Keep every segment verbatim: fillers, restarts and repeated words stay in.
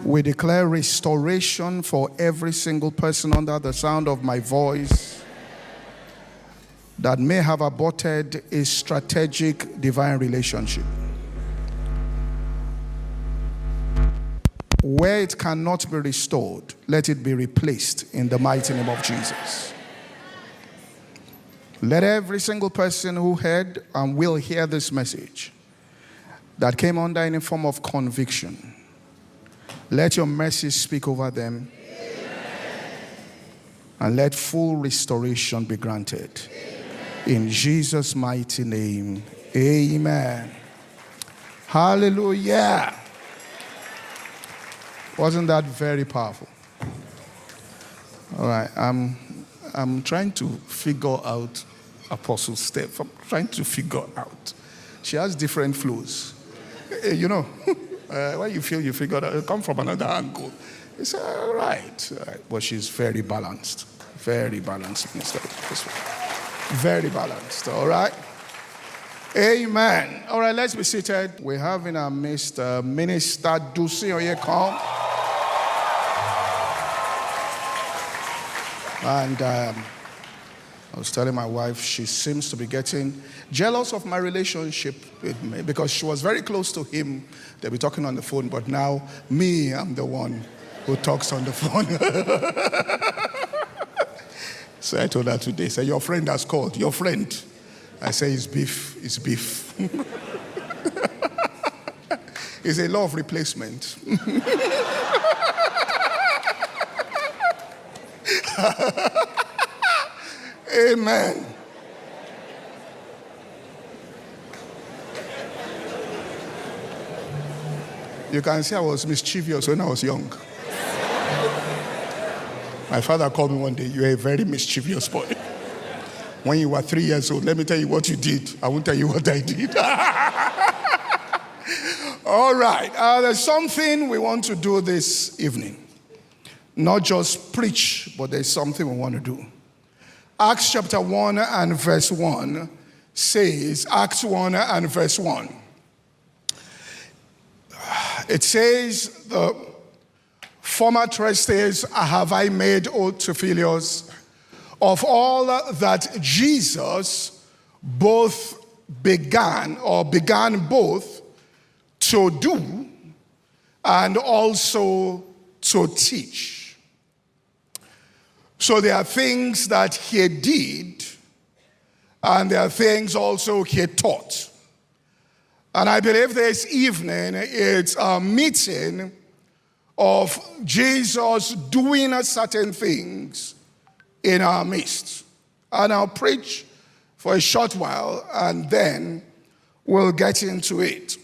We declare restoration for every single person under the sound of my voice that may have aborted a strategic divine relationship. Where it cannot be restored, let it be replaced in the mighty name of Jesus. Let every single person who heard and will hear this message that came under any form of conviction, let your mercy speak over them. Amen. And let full restoration be granted. Amen. In Jesus' mighty name, amen. Hallelujah. Wasn't that very powerful? All right, I'm, I'm trying to figure out Apostle's step. I'm trying to figure out. She has different flows. You know, uh, when you feel you figured out, you come from another angle. It's all right. All right. But she's very balanced. Very balanced, Minister. Very balanced, all right? Amen. All right, let's be seated. We have in our midst uh, Minister Dusi Oyekon. And um, I was telling my wife, she seems to be getting jealous of my relationship with me because she was very close to him. They'll be talking on the phone, but now me, I'm the one who talks on the phone. So I told her today, say, your friend has called. Your friend. I say, it's beef. It's beef. It's a law of replacement. Amen. You can see I was mischievous when I was young. My father called me one day, you're a very mischievous boy. When you were three years old, let me tell you what you did. I won't tell you what I did. All right. Uh, there's something we want to do this evening. Not just preach, but there's something we want to do. Acts chapter one and verse one says, Acts one and verse one. It says, the former trustees have I made oath to Phileus of all that Jesus both began or began both to do and also to teach. So there are things that he did, and there are things also he taught. And I believe this evening it's a meeting of Jesus doing certain things in our midst. And I'll preach for a short while, and then we'll get into it.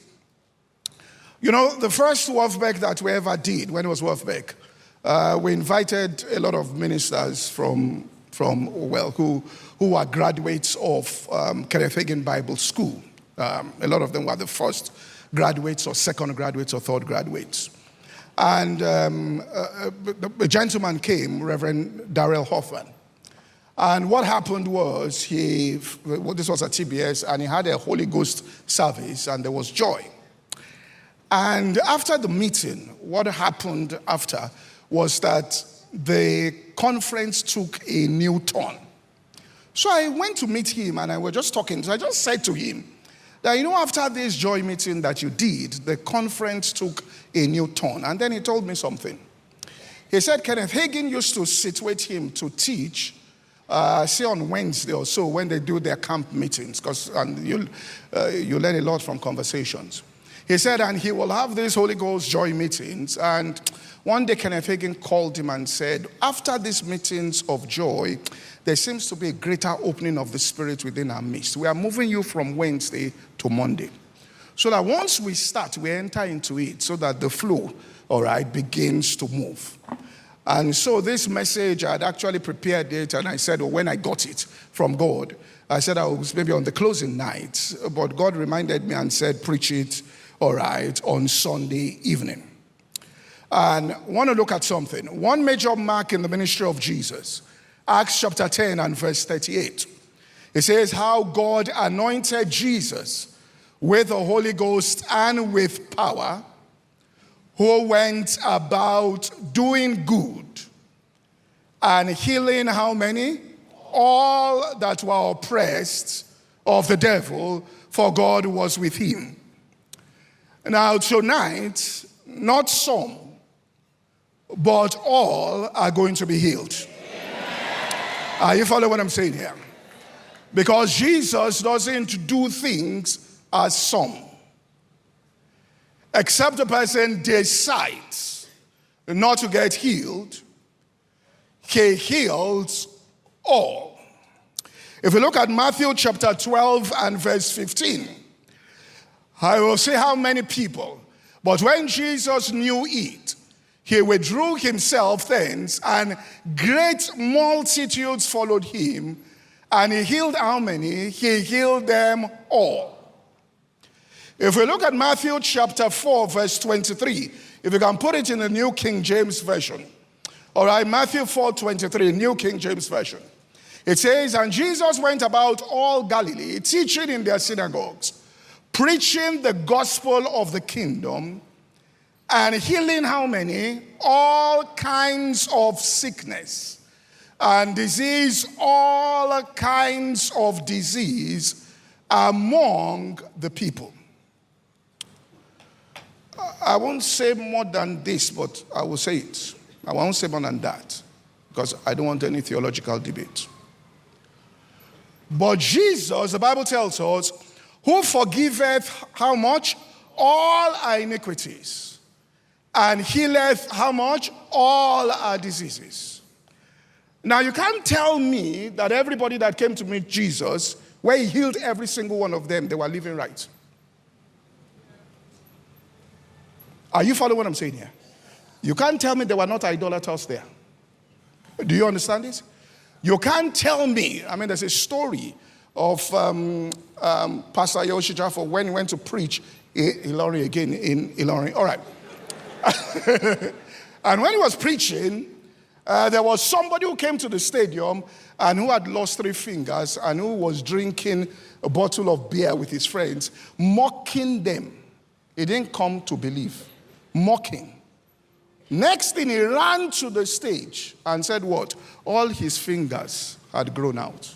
You know, the first Wolfbeck that we ever did, when it was Wolfbeck, Uh, we invited a lot of ministers from, from well, who, who are graduates of um, Kenneth Hagin Bible School. Um, a lot of them were the first graduates or second graduates or third graduates. And um, a, a gentleman came, Reverend Darrell Hoffman. And what happened was, he, well, this was at T B S, and he had a Holy Ghost service, and there was joy. And after the meeting, what happened after was that the conference took a new turn. So I went to meet him, and I was just talking. So I just said to him that, you know, after this joy meeting that you did, the conference took a new turn. And then he told me something. He said Kenneth Hagin used to situate him to teach, uh, say on Wednesday or so, when they do their camp meetings, because and you uh, you learn a lot from conversations. He said, and he will have these Holy Ghost joy meetings. And one day Kenneth Hagin called him and said, after these meetings of joy, there seems to be a greater opening of the Spirit within our midst. We are moving you from Wednesday to Monday. So that once we start, we enter into it so that the flow, all right, begins to move. And so this message, I had actually prepared it, and I said, well, when I got it from God, I said I was maybe on the closing night, but God reminded me and said, preach it, all right, on Sunday evening. And I want to look at something. One major mark in the ministry of Jesus, Acts chapter ten and verse thirty-eight. It says how God anointed Jesus with the Holy Ghost and with power, who went about doing good and healing how many? All that were oppressed of the devil, for God was with him. Now tonight, not some, but all are going to be healed. Are you following what I'm saying here? Because Jesus doesn't do things as some. Except the person decides not to get healed, he heals all. If we look at Matthew chapter twelve and verse fifteen, I will say how many people. But when Jesus knew it, he withdrew himself thence, and great multitudes followed him. And he healed how many? He healed them all. If we look at Matthew chapter four, verse twenty-three, if you can put it in the New King James Version. All right, Matthew four, twenty-three, New King James Version. It says, and Jesus went about all Galilee, teaching in their synagogues, preaching the gospel of the kingdom, and healing how many? All kinds of sickness and disease, all kinds of disease among the people. I won't say more than this, but I will say it. I won't say more than that, because I don't want any theological debate. But Jesus, the Bible tells us, who forgiveth how much? All our iniquities, and healeth how much? All our diseases. Now, you can't tell me that everybody that came to meet Jesus, where he healed every single one of them, they were living right. Are you following what I'm saying here? You can't tell me there were not idolaters there. Do you understand this? You can't tell me, I mean, there's a story of um, um, Pastor Yoshi Jaffa when he went to preach in Ilorin again, in Ilorin. All right. And when he was preaching, uh, there was somebody who came to the stadium and who had lost three fingers and who was drinking a bottle of beer with his friends, mocking them. He didn't come to believe. Mocking. Next thing, he ran to the stage and said what? All his fingers had grown out.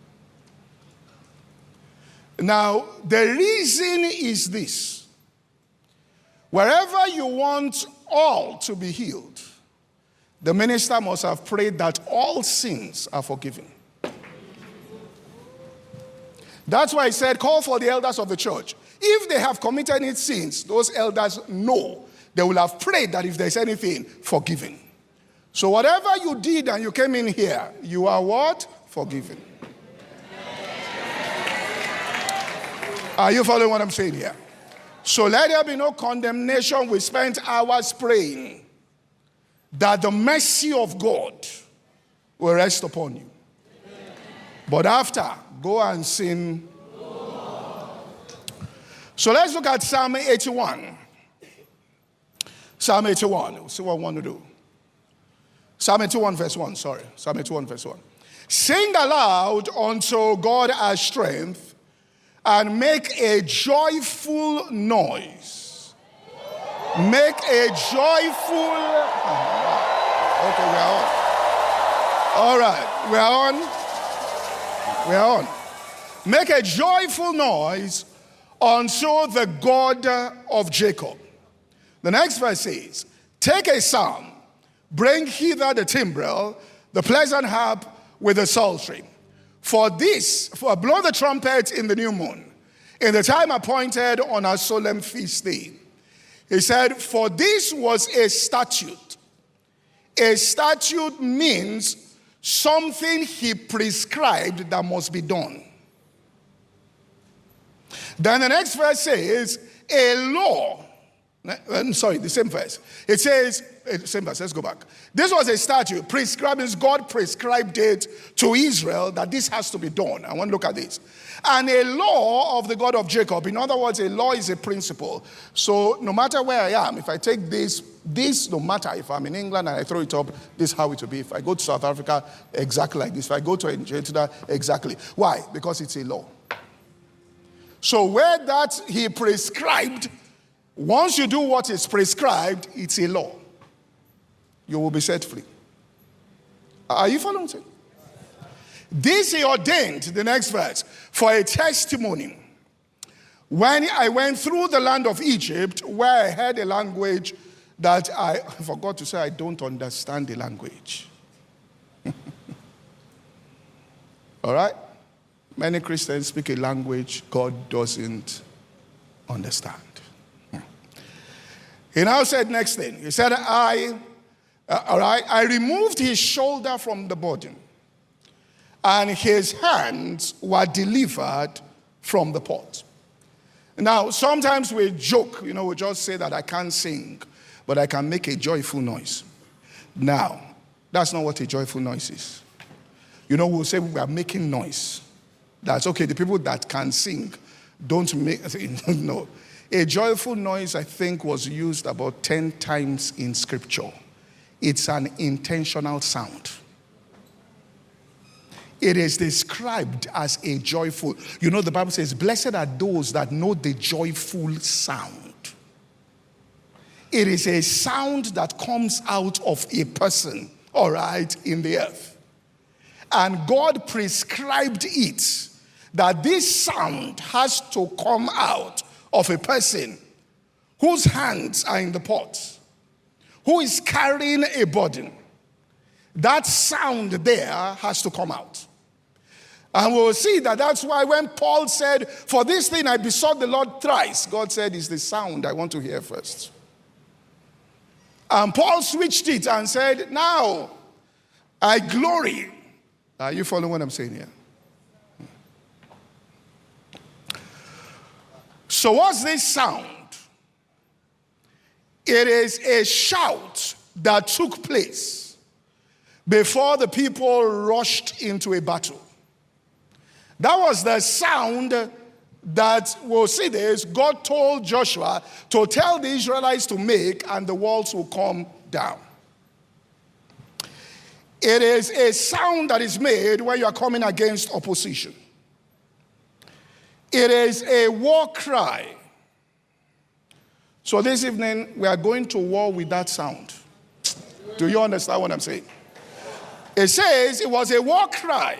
Now, the reason is this. Wherever you want all to be healed, the minister must have prayed that all sins are forgiven. That's why he said, call for the elders of the church. If they have committed any sins, those elders know. They will have prayed that if there's anything, forgiven. So whatever you did and you came in here, you are what? Forgiven. Are you following what I'm saying here? So let there be no condemnation. We spent hours praying that the mercy of God will rest upon you. But after, go and sin. So let's look at Psalm eighty-one. Psalm eighty-one. We'll see what I want to do. Psalm eighty-one verse one, sorry. Psalm eighty-one verse one. Sing aloud unto God our strength, and make a joyful noise. Make a joyful... Okay, we are on. All right, we are on. We are on. Make a joyful noise unto the God of Jacob. The next verse says, take a psalm, bring hither the timbrel, the pleasant harp with the psaltery. For this, for blow the trumpet in the new moon, in the time appointed on our solemn feast day. He said, for this was a statute. A statute means something he prescribed that must be done. Then the next verse says, a law. I'm sorry, the same verse. It says, same verse, let's go back. This was a statute prescribing, God prescribed it to Israel that this has to be done. I want to look at this. And a law of the God of Jacob. In other words, a law is a principle. So no matter where I am, if I take this, this, no matter if I'm in England and I throw it up, this is how it will be. If I go to South Africa, exactly like this. If I go to Argentina, exactly. Why? Because it's a law. So where that he prescribed Once you do what is prescribed, it's a law. You will be set free. Are you following me? This he ordained, the next verse, for a testimony. When I went through the land of Egypt, where I heard a language that I, I forgot to say I don't understand the language. All right? Many Christians speak a language God doesn't understand. He now said next thing. He said, I, uh, all right, I removed his shoulder from the body, and his hands were delivered from the pot. Now, sometimes we joke, you know, we just say that I can't sing, but I can make a joyful noise. Now, that's not what a joyful noise is. You know, we'll say we are making noise. That's okay. The people that can sing don't make, no. A joyful noise, I think, was used about ten times in Scripture. It's an intentional sound. It is described as a joyful. You know, the Bible says, blessed are those that know the joyful sound. It is a sound that comes out of a person, all right, in the earth. And God prescribed it, that this sound has to come out of a person whose hands are in the pot, who is carrying a burden. That sound there has to come out. And we'll see that that's why when Paul said, for this thing I besought the Lord thrice, God said, it's the sound I want to hear first. And Paul switched it and said, now I glory. Are you following what I'm saying here? So what's this sound? It is a shout that took place before the people rushed into a battle. That was the sound that, we'll see this, God told Joshua to tell the Israelites to make, and the walls will come down. It is a sound that is made when you are coming against opposition. It is a war cry. So this evening, we are going to war with that sound. Do you understand what I'm saying? It says it was a war cry,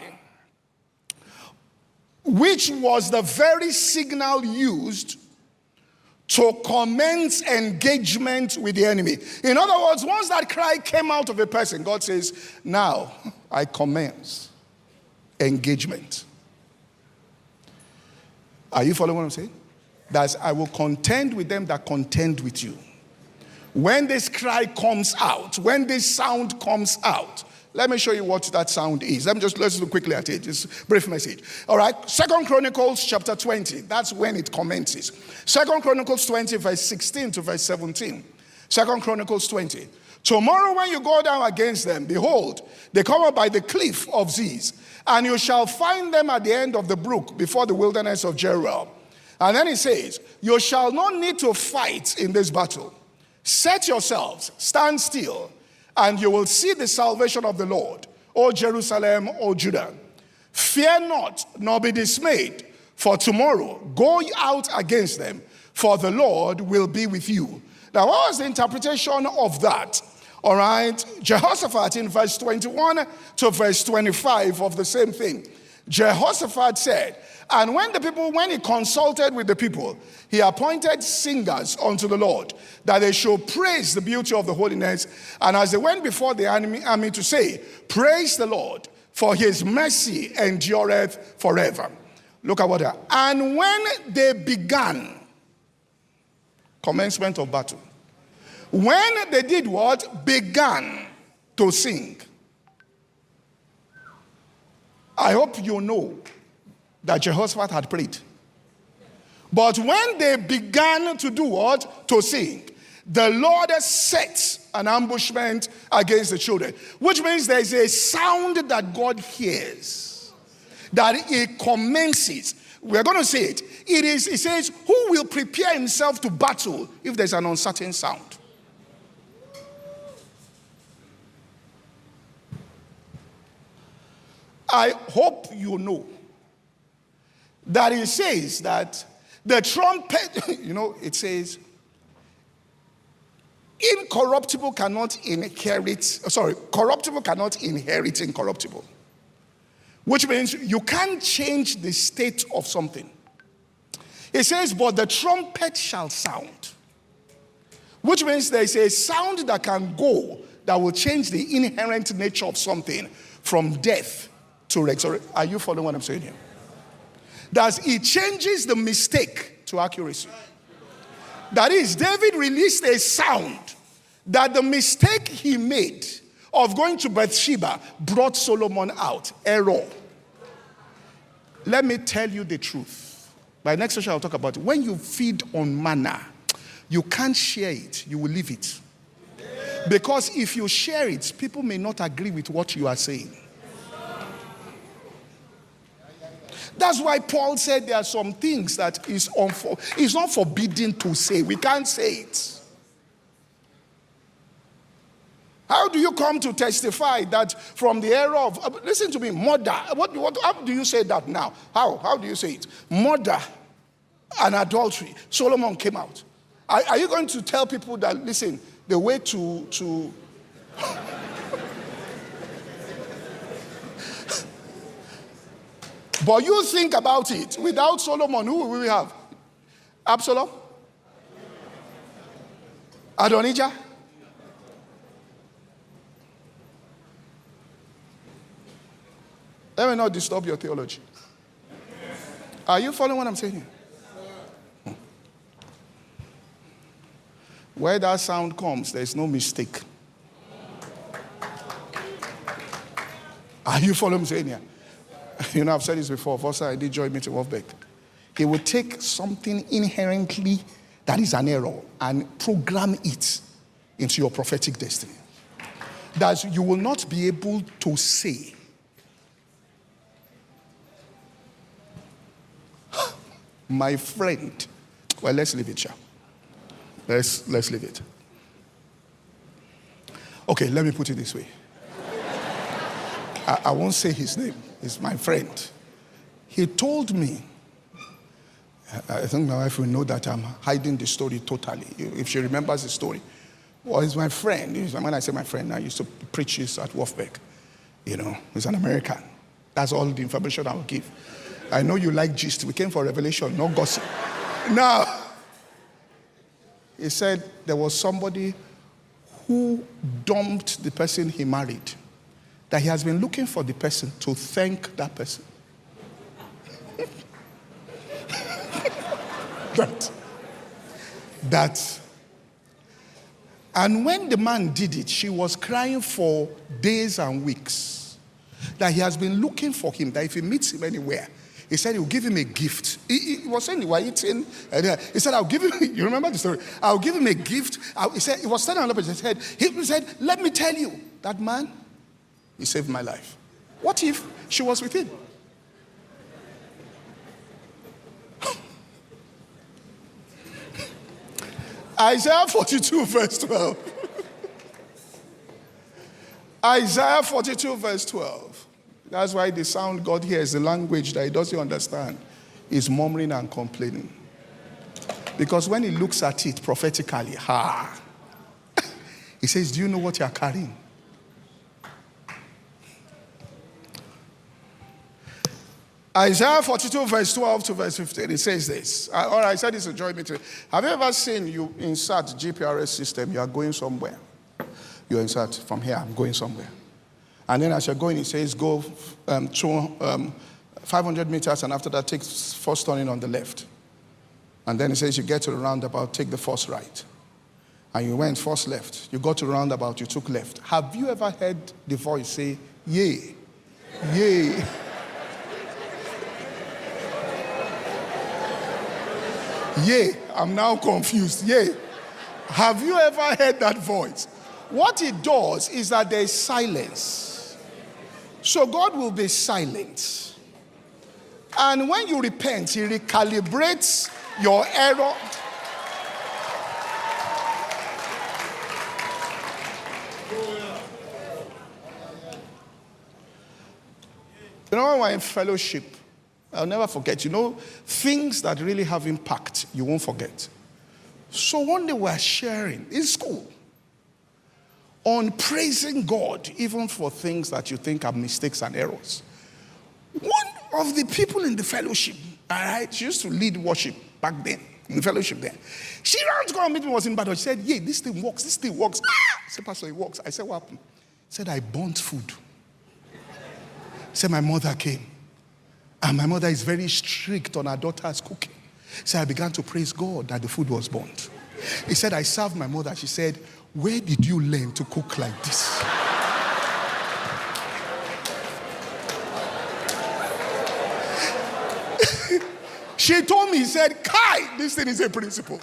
which was the very signal used to commence engagement with the enemy. In other words, once that cry came out of a person, God says, now I commence engagement. Are you following what I'm saying? That's, I will contend with them that contend with you. When this cry comes out, when this sound comes out, let me show you what that sound is. Let me just, let's look quickly at it. It's a brief message. All right. Second Chronicles chapter twenty. That's when it commences. Second Chronicles twenty, verse sixteen to verse seventeen. Second Chronicles twenty. Tomorrow when you go down against them, behold, they come up by the cliff of Ziz, and you shall find them at the end of the brook before the wilderness of Jeruel. And then he says, you shall not need to fight in this battle. Set yourselves, stand still, and you will see the salvation of the Lord, O Jerusalem, O Judah. Fear not, nor be dismayed, for tomorrow go out against them, for the Lord will be with you. Now, what was the interpretation of that? All right, Jehoshaphat in verse twenty-one to verse twenty-five of the same thing. Jehoshaphat said, and when the people, when he consulted with the people, he appointed singers unto the Lord, that they should praise the beauty of the holiness. And as they went before the army, army to say, praise the Lord, for his mercy endureth forever. Look at what they are. And when they began, commencement of battle. When they did what? Began to sing. I hope you know that Jehoshaphat had prayed. But when they began to do what? To sing, the Lord set an ambushment against the children. Which means there's a sound that God hears, that it commences. We're going to say it. It is, it says, who will prepare himself to battle if there's an uncertain sound? I hope you know that it says that the trumpet, you know, it says, incorruptible cannot inherit, sorry, corruptible cannot inherit incorruptible, which means you can't change the state of something. It says, but the trumpet shall sound, which means there is a sound that can go that will change the inherent nature of something from death to resurrection. Are you following what I'm saying here? That it changes the mistake to accuracy. That is, David released a sound that the mistake he made of going to Bathsheba brought Solomon out. Error. Let me tell you the truth. By next session I'll talk about it. When you feed on manna, you can't share it. You will leave it. Because if you share it, people may not agree with what you are saying. That's why Paul said there are some things that is unfor- it's not forbidden to say. We can't say it. How do you come to testify that from the era of, listen to me, murder? What, what, how do you say that now? How? How do you say it? Murder and adultery. Solomon came out. Are, are you going to tell people that, listen, the way to... to But you think about it. Without Solomon, who will we have? Absalom? Adonijah? Let me not disturb your theology. Are you following what I'm saying here? Where that sound comes, there is no mistake. Are you following what I'm saying here? You know, I've said this before. First time I did join meeting Wolfbeck. He will take something inherently that is an error and program it into your prophetic destiny. That you will not be able to say, my friend. Well, let's leave it here. Let's, let's leave it. Okay, let me put it this way. I, I won't say his name. He's my friend. He told me, I think my wife will know that I'm hiding the story totally, if she remembers the story. Well, he's my friend. When I say my friend, I used to preach this at Wolfbeck. You know, he's an American. That's all the information I will give. I know you like gist. We came for revelation, no gossip. Now, he said there was somebody who dumped the person he married, that he has been looking for the person to thank that person. that, that. And when the man did it, she was crying for days and weeks. That he has been looking for him, that if he meets him anywhere, he said he'll give him a gift. He, he was saying, he was eating. He said, I'll give him, you remember the story? I'll give him a gift. I, he said, he was standing on his head. He said, let me tell you, that man, he saved my life. What if she was with him? Isaiah forty-two verse twelve. Isaiah forty-two verse twelve. That's why the sound God hears, the language that he doesn't understand, is murmuring and complaining. Because when he looks at it prophetically, ha, he says, do you know what you are carrying? Isaiah forty-two verse twelve to verse fifteen, it says this. I, all right, I said this to join me today. Have you ever seen you insert G P R S system, you are going somewhere. You insert from here, I'm going somewhere. And then as you're going, it says go um, to, um, five hundred meters, and after that take first turning on the left. And then it says you get to the roundabout, take the first right. And you went first left. You got to the roundabout, you took left. Have you ever heard the voice say, yay, yay? Yay, I'm now confused. Yay. Have you ever heard that voice? What it does is that there is silence. So God will be silent. And when you repent, he recalibrates your error. You know, when we're in fellowship, I'll never forget, you know, things that really have impact, you won't forget. So one day we're sharing in school. on praising God, even for things that you think are mistakes and errors. One of the people in the fellowship, all right, she used to lead worship back then, in the fellowship there. She ran to go and meet me, was in battle. She said, yeah, this thing works, this thing works. Ah! I said, Pastor, it works. I said, what happened? He said, I burnt food. He said, my mother came. And my mother is very strict on her daughter's cooking. So I began to praise God that the food was burnt. He said, I served my mother. She said, where did you learn to cook like this? She told me, he said, Kai, this thing is a principle.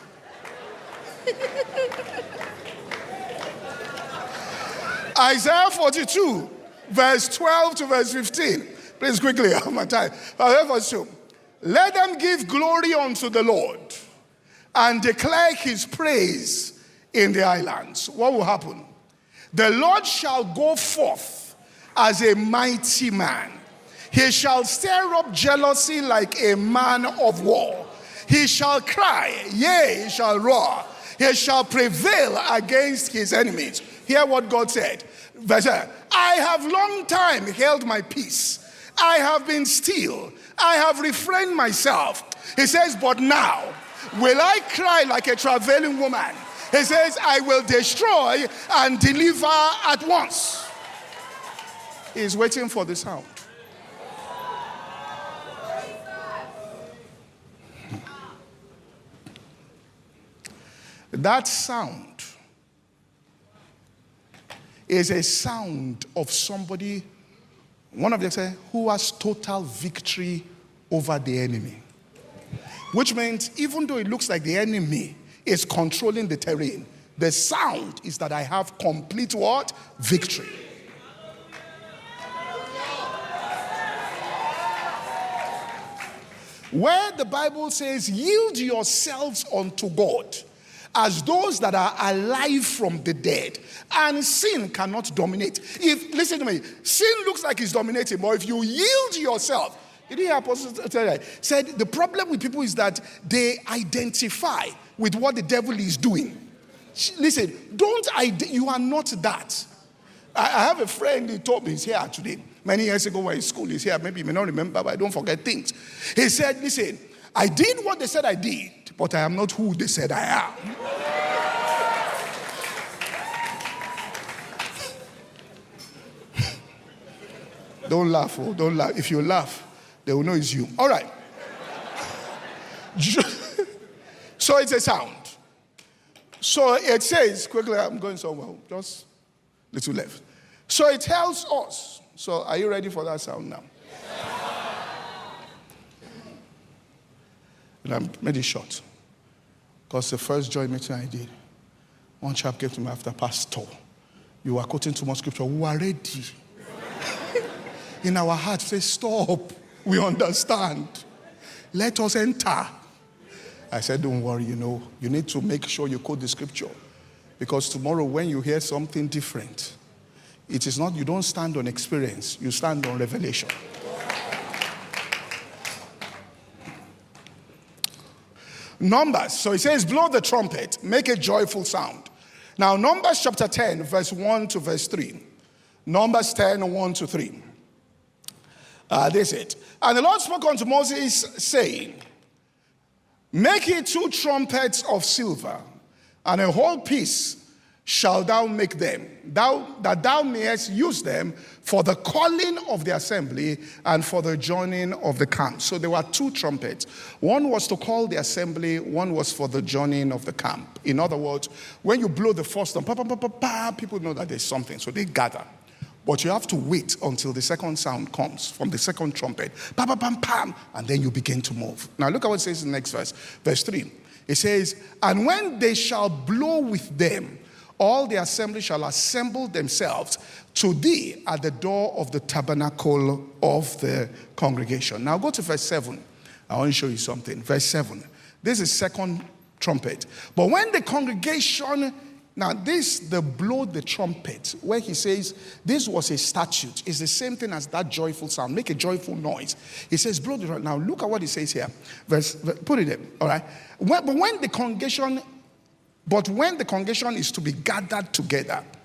Isaiah forty-two, verse twelve to verse fifteen. Please quickly, I'm on time. Isaiah forty-two. Let them give glory unto the Lord and declare his praise in the islands. What will happen? The Lord shall go forth as a mighty man. He shall stir up jealousy like a man of war. He shall cry, yea, he shall roar. He shall prevail against his enemies. Hear what God said. Verse eight. I have long time held my peace. I have been still. I have refrained myself. He says, but now will I cry like a travailing woman. He says, I will destroy and deliver at once. He's waiting for the sound. That sound is a sound of somebody, one of them say, who has total victory over the enemy. Which means even though it looks like the enemy is controlling the terrain, the sound is that I have complete what? Victory. Where the Bible says, yield yourselves unto God as those that are alive from the dead, and sin cannot dominate. If, listen to me, sin looks like it's dominating, but if you yield yourself, you didn't hear Apostle tell that. Said the problem with people is that they identify with what the devil is doing. Listen, don't ide- you are not that. I, I have a friend, he told me, he's here today. Many years ago when in school, he's here. Maybe you may not remember, but I don't forget things. He said, listen, I did what they said I did, but I am not who they said I am. Don't laugh, oh, don't laugh. If you laugh, they will know it's you. All right. So it's a sound. So it says, quickly, I'm going somewhere, just a little left. So it tells us. So are you ready for that sound now? And I made it short. Because the first joint meeting I did, one chap came to me after, Pastor, you are quoting too much scripture. We are ready. In our heart, say, stop. We understand. Let us enter. I said, don't worry, you know, you need to make sure you quote the scripture. Because tomorrow when you hear something different, it is not, you don't stand on experience, you stand on revelation. Numbers, so it says, blow the trumpet, make a joyful sound. Now, Numbers chapter ten, verse one to verse three. Numbers ten, one to three. Uh, this is it. And the Lord spoke unto Moses, saying, make ye two trumpets of silver, and a whole piece shall thou make them, thou, that thou mayest use them for the calling of the assembly and for the joining of the camp. So there were two trumpets. One was to call the assembly, one was for the joining of the camp. In other words, when you blow the first one, pa, pa, pa, pa, pa, people know that there's something, so they gather. But you have to wait until the second sound comes from the second trumpet, pam, pam, pam, pam, and then you begin to move. Now look at what it says in the next verse, verse three. It says, and when they shall blow with them, all the assembly shall assemble themselves to thee at the door of the tabernacle of the congregation. Now go to verse seven. I want to show you something. Verse seven. This is second trumpet. But when the congregation, now this, the blow the trumpet, where he says this was a statute, is the same thing as that joyful sound. Make a joyful noise. He says blow the trumpet. Now look at what he says here. Verse, put it in, all right. When, but when the congregation, but when the congregation is to be gathered together,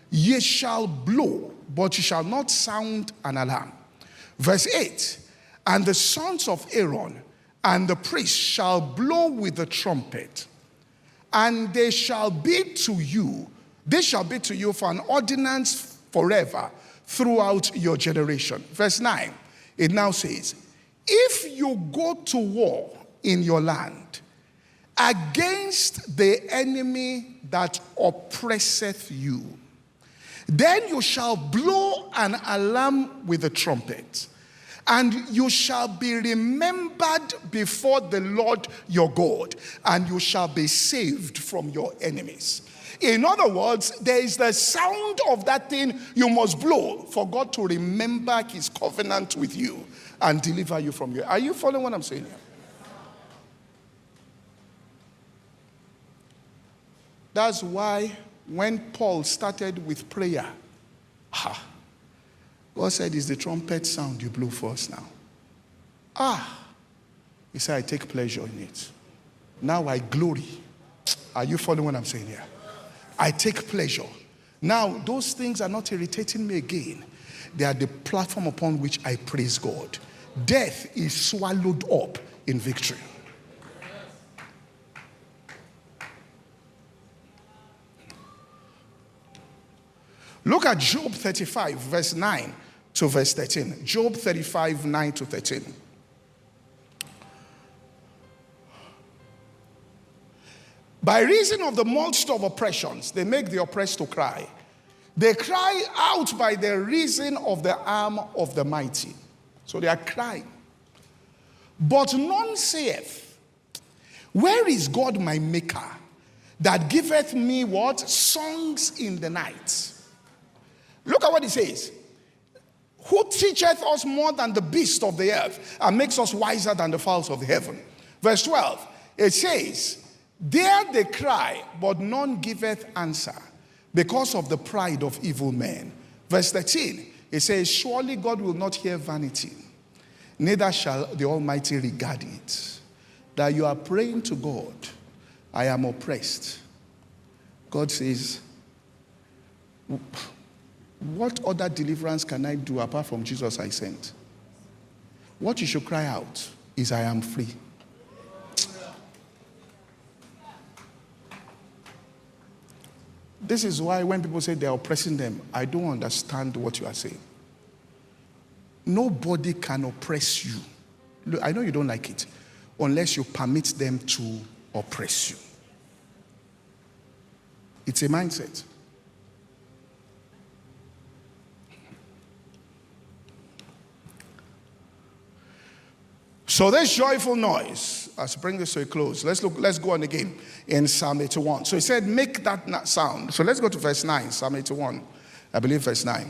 ye shall blow, but ye shall not sound an alarm. Verse eight, and the sons of Aaron and the priests shall blow with the trumpet, and they shall be to you, they shall be to you for an ordinance forever throughout your generation. Verse nine, it now says, if you go to war in your land against the enemy that oppresseth you, then you shall blow an alarm with the trumpet, and you shall be remembered before the Lord your God, and you shall be saved from your enemies. In other words, there is the sound of that thing you must blow for God to remember his covenant with you and deliver you from you. Are you following what I'm saying here? That's why when Paul started with prayer, ah, God said, it's the trumpet sound you blow for us now. Ah, he said, I take pleasure in it. Now I glory. Are you following what I'm saying here? I take pleasure. Now, those things are not irritating me again. They are the platform upon which I praise God. Death is swallowed up in victory. Look at Job thirty-five, verse nine to verse thirteen. Job thirty-five, nine to thirteen. By reason of the multitude of oppressions, they make the oppressed to cry. They cry out by the reason of the arm of the mighty. So they are crying. But none saith, where is God my maker, that giveth me what? Songs in the night. Look at what he says. Who teacheth us more than the beast of the earth, and makes us wiser than the fowls of the heaven? Verse twelve, it says, there they cry, but none giveth answer, because of the pride of evil men. Verse thirteen, it says, surely God will not hear vanity, neither shall the Almighty regard it. That you are praying to God, I am oppressed. God says, what other deliverance can I do apart from Jesus I sent? What you should cry out is, I am free. This is why when people say they are oppressing them, I don't understand what you are saying. Nobody can oppress you. Look, I know you don't like it, unless you permit them to oppress you. It's a mindset. So this joyful noise, let's bring this to a close. Let's look, let's go on again in Psalm eighty-one. So he said, make that sound. So let's go to verse nine, Psalm eighty-one. I believe verse nine.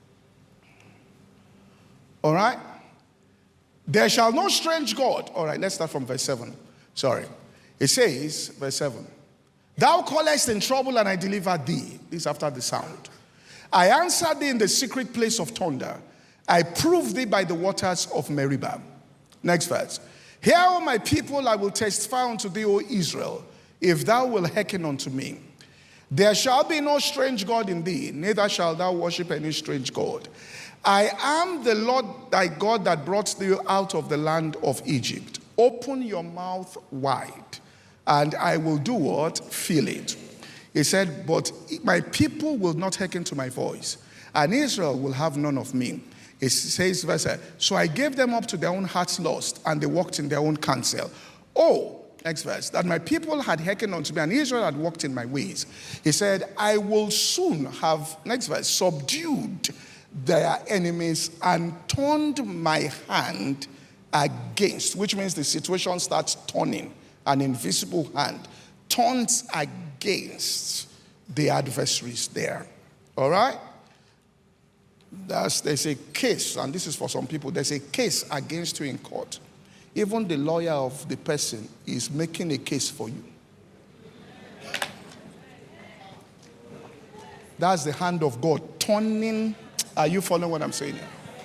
All right. There shall no strange God. All right, let's start from verse seven. Sorry. It says, verse seven. Thou callest in trouble and I deliver thee. This is after the sound. I answered thee in the secret place of thunder. I proved thee by the waters of Meribah. Next verse. Hear, O my people, I will testify unto thee, O Israel, if thou wilt hearken unto me. There shall be no strange God in thee, neither shalt thou worship any strange God. I am the Lord thy God that brought thee out of the land of Egypt. Open your mouth wide, and I will do what? Fill it. He said, but my people will not hearken to my voice, and Israel will have none of me. It says, verse eight, so I gave them up to their own heart's lust, and they walked in their own counsel. Oh, next verse, that my people had hearkened unto me, and Israel had walked in my ways. He said, I will soon have, next verse, subdued their enemies and turned my hand against, which means the situation starts turning. An invisible hand turns against the adversaries there. All right? That's, there's a case, and this is for some people, there's a case against you in court. Even the lawyer of the person is making a case for you. That's the hand of God turning. Are you following what I'm saying here?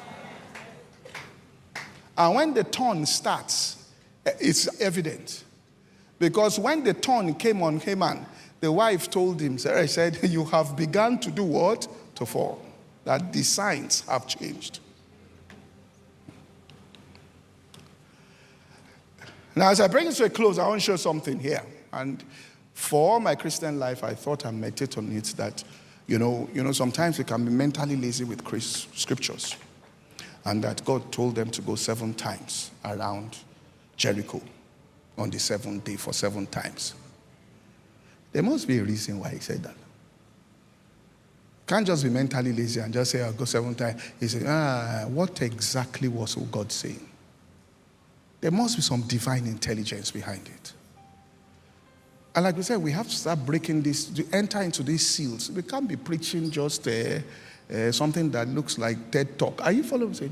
And when the turn starts, it's evident. Because when the turn came on Haman, the wife told him, Sarah said, you have begun to do what? To fall. That the signs have changed. Now, as I bring it to a close, I want to show something here. And for all my Christian life, I thought I meditate on it that, you know, you know, sometimes we can be mentally lazy with Chris, scriptures. And that God told them to go seven times around Jericho on the seventh day for seven times. There must be a reason why he said that. Can't just be mentally lazy and just say, I'll go seven times. He said, ah, what exactly was God saying? There must be some divine intelligence behind it. And like we said, we have to start breaking this, to enter into these seals. We can't be preaching just uh, uh, something that looks like TED Talk. Are you following me?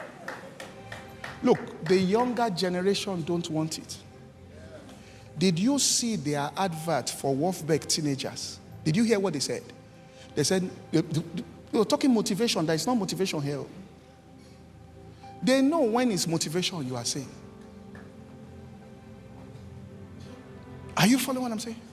Look, the younger generation don't want it. Did you see their advert for Wolfbeck teenagers? Did you hear what they said? They said, they were talking motivation. There is no motivation here. They know when it's motivation you are saying. Are you following what I'm saying?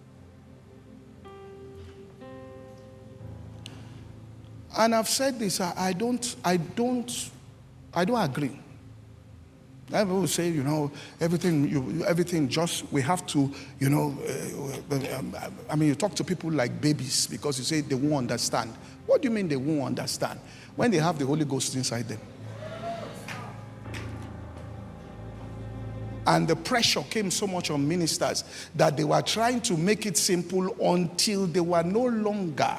And I've said this, I, I don't, I don't, I don't agree. I will say, you know, everything, you, everything just, we have to, you know, uh, um, I mean, you talk to people like babies because you say they won't understand. What do you mean they won't understand? When they have the Holy Ghost inside them. And the pressure came so much on ministers that they were trying to make it simple until they were no longer.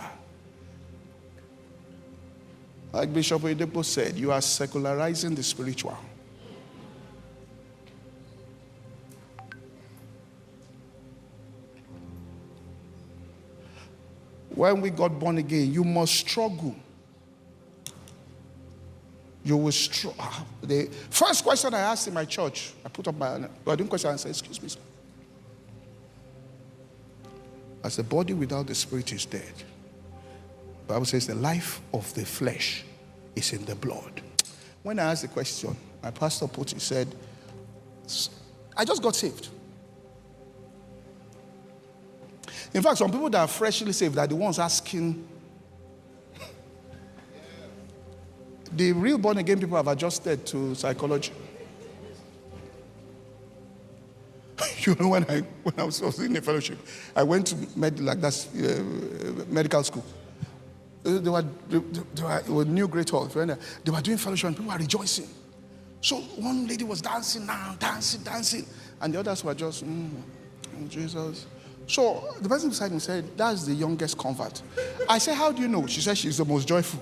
Like Bishop Oyedepo said, you are secularizing the spiritual. When we got born again, you must struggle. You will struggle. The first question I asked in my church, I put up my, I didn't question and said, excuse me, sir. As the body without the spirit is dead, the Bible says the life of the flesh is in the blood. When I asked the question, my pastor put it, said, I just got saved. In fact, some people that are freshly saved are the ones asking. The real born-again people have adjusted to psychology. You know, when I when I was, was in a fellowship, I went to med, like that's uh, medical school. They were, they, they were, it was New Great Hall. They were doing fellowship and people were rejoicing. So one lady was dancing now, dancing, dancing, and the others were just, mm, Jesus. So the person beside me said, that's the youngest convert. I said, how do you know? She said she's the most joyful.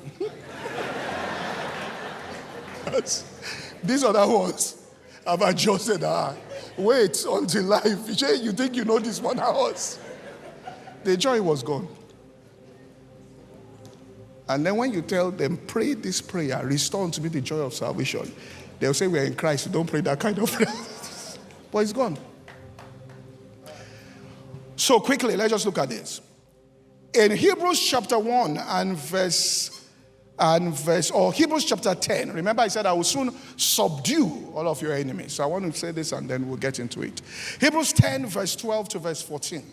These other ones have adjusted her. Wait until life. You think you know this one house. The joy was gone. And then when you tell them, pray this prayer, restore unto me the joy of salvation, they'll say, we're in Christ. You don't pray that kind of prayer. But it's gone. So quickly, let's just look at this. In Hebrews chapter one and verse, and verse, or Hebrews chapter ten, remember I said I will soon subdue all of your enemies. So I want to say this and then we'll get into it. Hebrews ten, verse twelve to verse fourteen.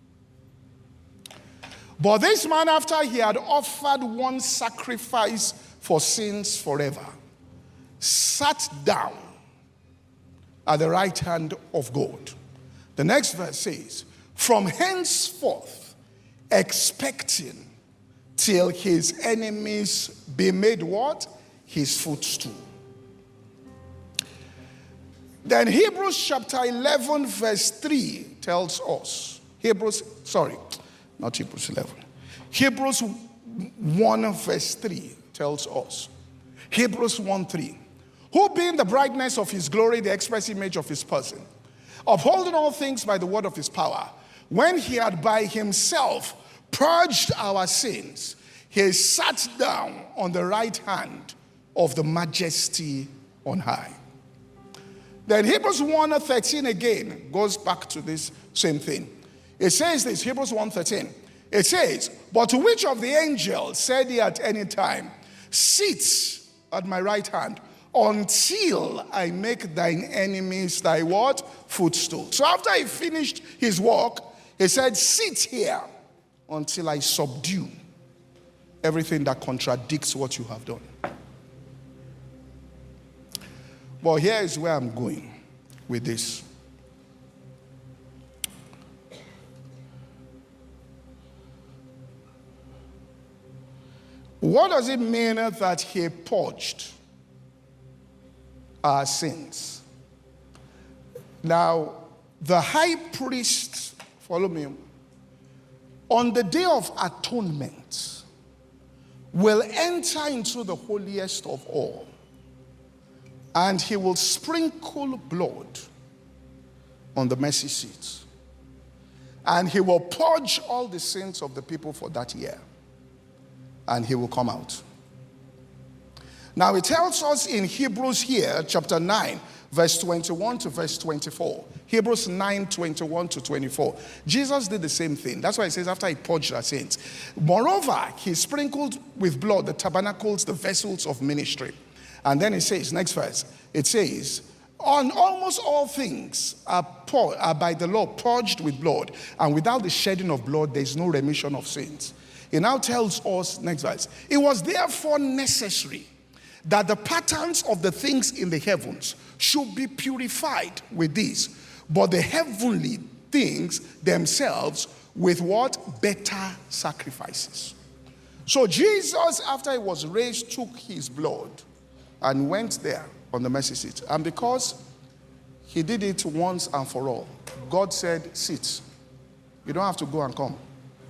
But this man, after he had offered one sacrifice for sins forever, sat down at the right hand of God. The next verse says, from henceforth, expecting till his enemies be made what? His footstool. Then Hebrews chapter eleven verse three tells us, Hebrews, sorry, not Hebrews eleven. Hebrews one verse three tells us, Hebrews one three, who being the brightness of his glory, the express image of his person, upholding all things by the word of his power, when he had by himself purged our sins, he sat down on the right hand of the majesty on high. Then Hebrews one thirteen again goes back to this same thing. It says this, Hebrews one thirteen. It says, but to which of the angels said he at any time, sit at my right hand until I make thine enemies thy what? Footstool. So after he finished his work, He said, sit here until I subdue everything that contradicts what you have done. But here is where I'm going with this. What does it mean that he purged our sins? Now, the high priest, follow me, on the day of atonement, will enter into the holiest of all, and he will sprinkle blood on the mercy seat, and he will purge all the sins of the people for that year, and he will come out. Now it tells us in Hebrews here, chapter nine, verse twenty-one to verse twenty-four. Hebrews nine, twenty-one to twenty-four. Jesus did the same thing. That's why it says after he purged our sins. Moreover, he sprinkled with blood the tabernacles, the vessels of ministry. And then it says, next verse, it says, on almost all things are, pour, are by the law purged with blood, and without the shedding of blood there is no remission of sins. It now tells us, next verse, it was therefore necessary that the patterns of the things in the heavens should be purified with this, but the heavenly things themselves with what? Better sacrifices. So Jesus, after he was raised, took his blood and went there on the mercy seat. And because he did it once and for all, God said, sit. You don't have to go and come.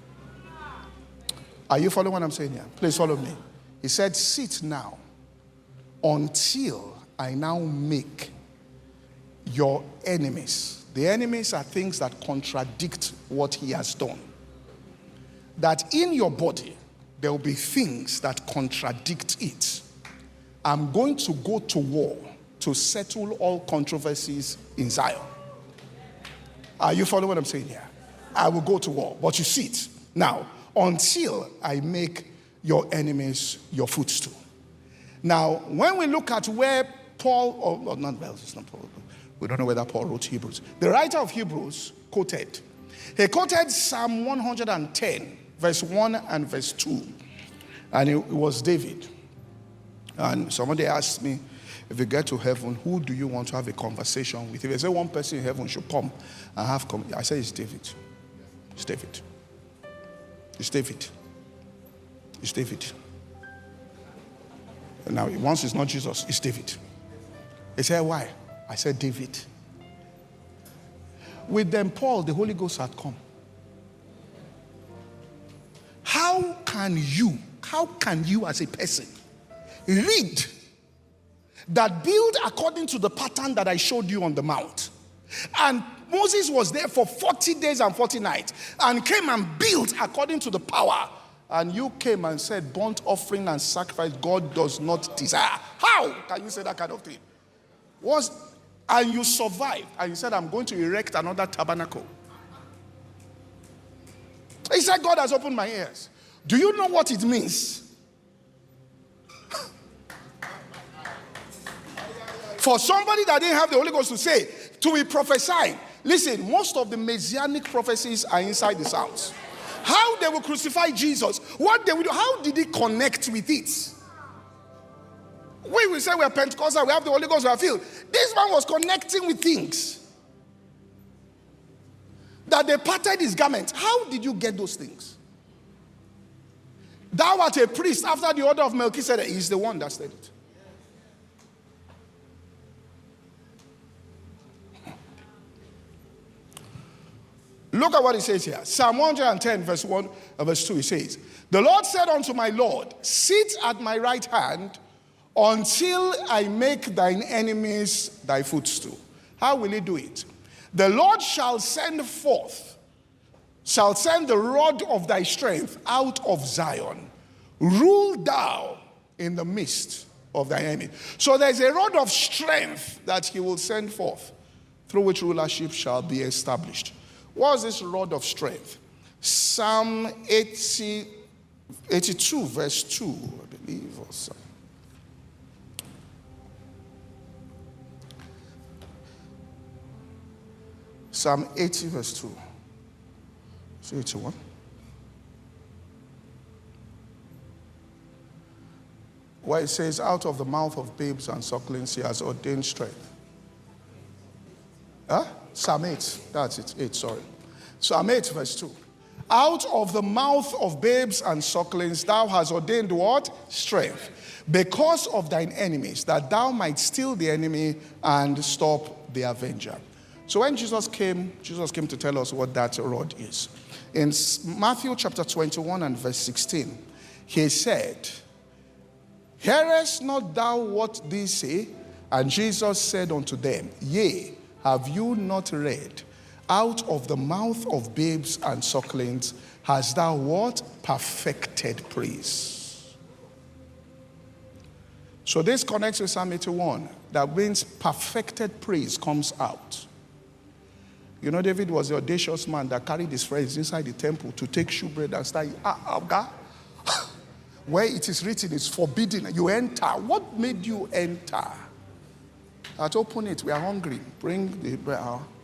Are you following what I'm saying here? Please follow me. He said, sit now until I now make your enemies. The enemies are things that contradict what he has done. That in your body, there will be things that contradict it. I'm going to go to war to settle all controversies in Zion. Are you following what I'm saying here? I will go to war, but you sit now until I make your enemies your footstool. Now, when we look at where Paul, or, or not, well, it's not Paul, we don't know whether Paul wrote Hebrews. The writer of Hebrews quoted. He quoted Psalm one hundred ten, verse one and verse two. And it was David. And somebody asked me, if you get to heaven, who do you want to have a conversation with? If they say one person in heaven should come and have come, I say it's David. It's David. It's David. It's David. And now, once it's not Jesus, it's David. He said, why? I said, David. With them, Paul, the Holy Ghost had come. How can you, how can you as a person read that build according to the pattern that I showed you on the mount? And Moses was there for forty days and forty nights and came and built according to the power. And you came and said, burnt offering and sacrifice God does not desire. How can you say that kind of thing? Was, and you survived. And you said, I'm going to erect another tabernacle. He said, God has opened my ears. Do you know what it means? For somebody that didn't have the Holy Ghost to say, to be prophesying. Listen, most of the messianic prophecies are inside the Psalms. How they will crucify Jesus, what they will do, how did he connect with it? We will say we are Pentecostal, we have the Holy Ghost, we are filled. This man was connecting with things. That they parted his garment. How did you get those things? Thou art a priest after the order of Melchizedek. He's the one that said it. Look at what it says here. Psalm one hundred ten, verse one, uh, verse two, it says, the Lord said unto my Lord, sit at my right hand until I make thine enemies thy footstool. How will he do it? The Lord shall send forth, shall send the rod of thy strength out of Zion. Rule thou in the midst of thy enemy. So there's a rod of strength that he will send forth, through which rulership shall be established. What is this rod of strength? Psalm eighty, eighty-two, verse two, I believe, or so. Psalm eighty, verse two. See eighty-one. Where it says, out of the mouth of babes and sucklings he has ordained strength. Huh? Psalm eight. That's it. eight, sorry. Psalm eight, verse two. Out of the mouth of babes and sucklings thou hast ordained what? Strength. Because of thine enemies, that thou might steal the enemy and stop the avenger. So when Jesus came, Jesus came to tell us what that rod is. In Matthew chapter twenty-one and verse sixteen, he said, hearest not thou what these say? And Jesus said unto them, yea, have you not read? Out of the mouth of babes and sucklings hast thou what? Perfected praise. So this connects with Psalm eighty-one. That means perfected praise comes out. You know, David was the audacious man that carried his friends inside the temple to take shewbread and start, ah, ah, God. Where it is written, it's forbidden. You enter. What made you enter? At open it, we are hungry. Bring the bread.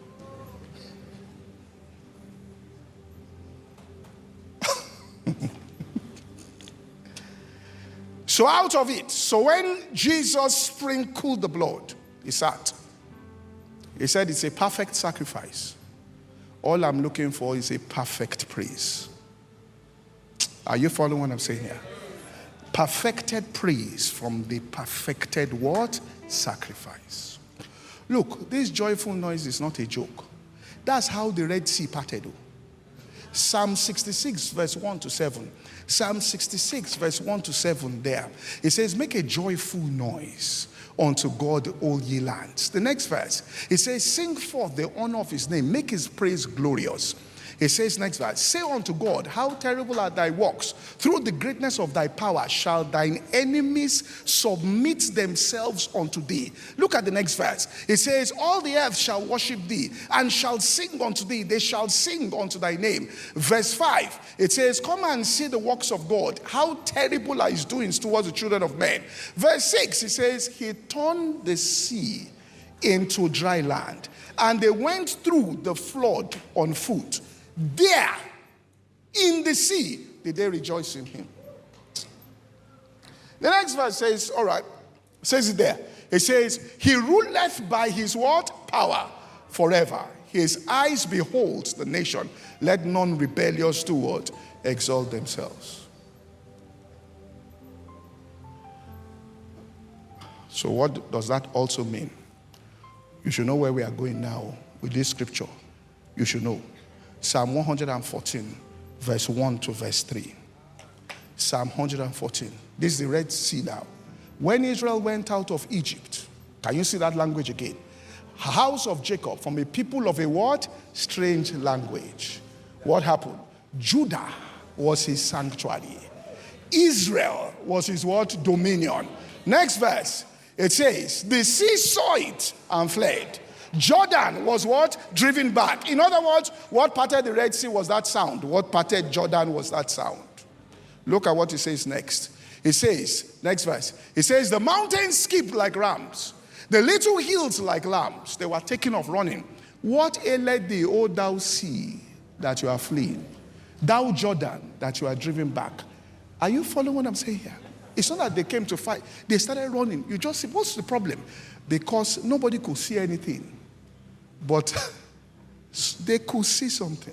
So out of it, so when Jesus sprinkled the blood, he sat. He said it's a perfect sacrifice. All I'm looking for is a perfect praise. Are you following what I'm saying here? Perfected praise from the perfected what? Sacrifice. Look, this joyful noise is not a joke. That's how the Red Sea parted. Psalm sixty-six verse one to seven. Psalm sixty-six verse one to seven there. It says, make a joyful noise unto God, all ye lands. The next verse, it says, sing forth the honor of his name, make his praise glorious. It says next verse, say unto God, how terrible are thy works. Through the greatness of thy power shall thine enemies submit themselves unto thee. Look at the next verse. It says, all the earth shall worship thee and shall sing unto thee. They shall sing unto thy name. Verse five, it says, come and see the works of God. How terrible are his doings towards the children of men. Verse six, it says, he turned the sea into dry land, and they went through the flood on foot. There, in the sea, did they rejoice in him. The next verse says, all right, says it there. It says, he ruleth by his what? Power forever. His eyes behold the nation. Let none rebellious do what? Exalt themselves. So what does that also mean? You should know where we are going now with this scripture. You should know. Psalm one hundred fourteen, verse one to verse three. Psalm one hundred fourteen. This is the Red Sea now. When Israel went out of Egypt, can you see that language again? House of Jacob, from a people of a what? Strange language. What happened? Judah was his sanctuary. Israel was his what? Dominion. Next verse. It says, the sea saw it and fled. Jordan was what? Driven back. In other words, what parted the Red Sea was that sound. What parted Jordan was that sound. Look at what it says next. It says, next verse. It says, the mountains skipped like rams. The little hills like lambs. They were taken off running. What ailed thee, O thou sea, that you are fleeing? Thou Jordan, that you are driven back. Are you following what I'm saying here? It's not that they came to fight. They started running. You just see, what's the problem? Because nobody could see anything. But they could see something.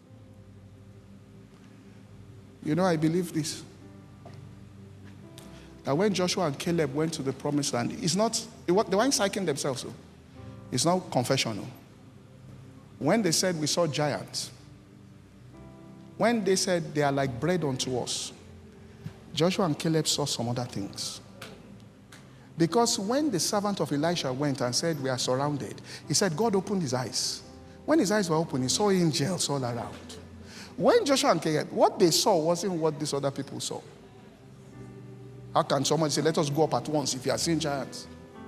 You know, I believe this. That when Joshua and Caleb went to the promised land, it's not, they weren't psyching themselves. So. It's not confessional. When they said we saw giants, when they said they are like bread unto us, Joshua and Caleb saw some other things. Because when the servant of Elisha went and said, we are surrounded, he said, God opened his eyes. When his eyes were open, he saw angels all around. When Joshua and Caleb, what they saw wasn't what these other people saw. How can someone say, let us go up at once if you are seeing giants?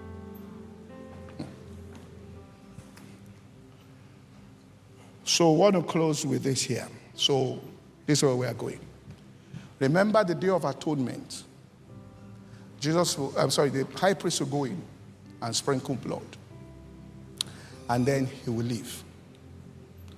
So I want to close with this here. So this is where we are going. Remember the Day of Atonement. Jesus, will, I'm sorry, the high priest will go in and sprinkle blood. And then he will leave.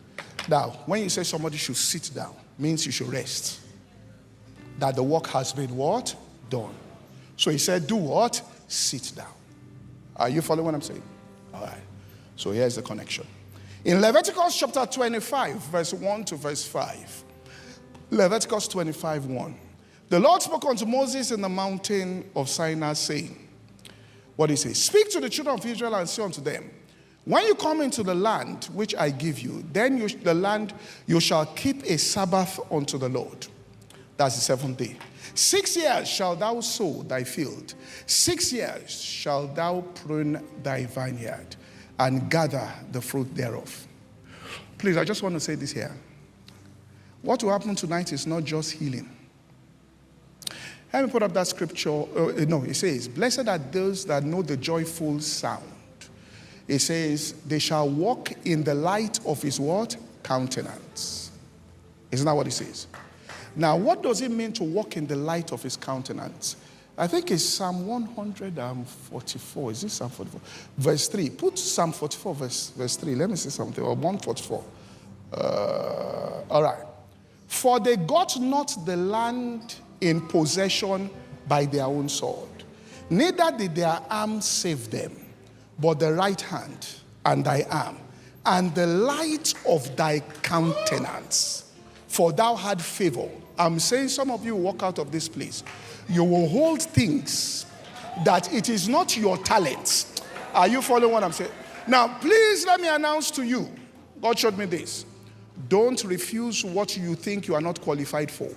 Now, when you say somebody should sit down, means you should rest. That the work has been what? Done. So he said, do what? Sit down. Are you following what I'm saying? All right. So here's the connection. In Leviticus chapter twenty-five, verse one to verse five. Leviticus twenty-five, one. The Lord spoke unto Moses in the mountain of Sinai, saying, what he says, speak to the children of Israel and say unto them, when you come into the land which I give you, then you, the land you shall keep a Sabbath unto the Lord. That's the seventh day. Six years shalt thou sow thy field. Six years shalt thou prune thy vineyard and gather the fruit thereof. Please, I just want to say this here. What will happen tonight is not just healing. Let me put up that scripture. Uh, no, it says, blessed are those that know the joyful sound. It says, they shall walk in the light of his what? Countenance. Isn't that what it says? Now, what does it mean to walk in the light of his countenance? I think it's Psalm one forty-four. Is this Psalm forty-four? Verse three. Put Psalm forty-four, verse, verse three. Let me see something. Or one forty-four. Uh, all right. For they got not the land in possession by their own sword, neither did their arm save them, but the right hand and thy arm, and the light of thy countenance, for thou had favor. I'm saying some of you walk out of this place, you will hold things that it is not your talent. Are you following what I'm saying? Now, please let me announce to you, God showed me this. Don't refuse what you think you are not qualified for.